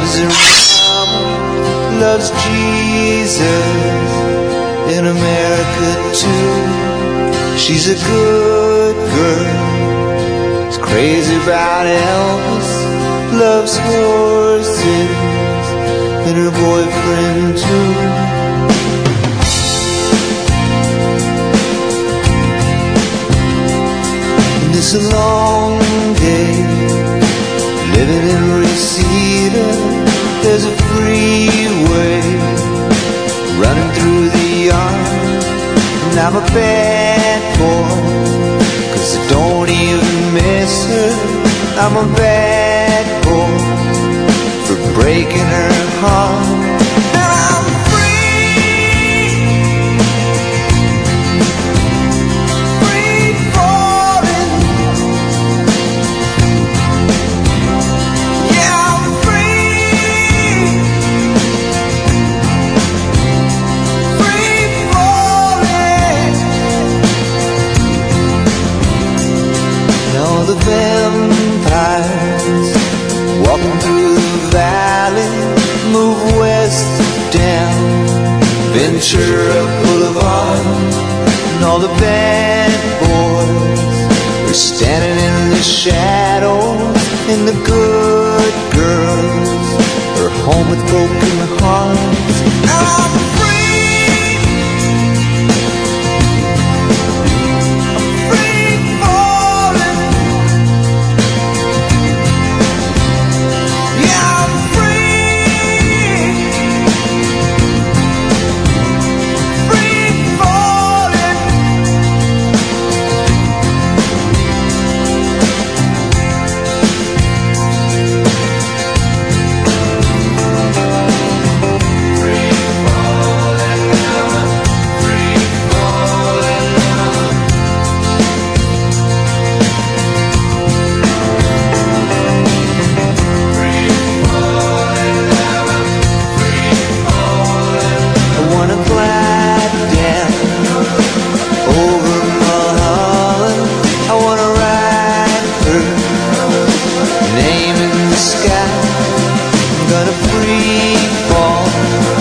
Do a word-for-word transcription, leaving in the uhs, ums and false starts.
loves her mama, loves Jesus, in America too. She's a good girl, she's crazy about Elvis, loves horses, and her boyfriend too. It's a long day, living in Reseda. There's a freeway running through the yard, and I'm a bad boy, 'cause I don't even miss her. I'm a bad boy for breaking her heart. And I'm free, free falling. Yeah, I'm free, free falling. And all the vampires walking through the valley move west down Ventura Boulevard, and all the bad boys are standing in the shadows, and the good girls are home with broken hearts. I'm free, I'm free falling. Yeah, I'm free, free falling. Free falling, free falling. Free falling, free falling. I wanna glide down over Mulholland. I wanna write her name in the sky. I'm gonna free fall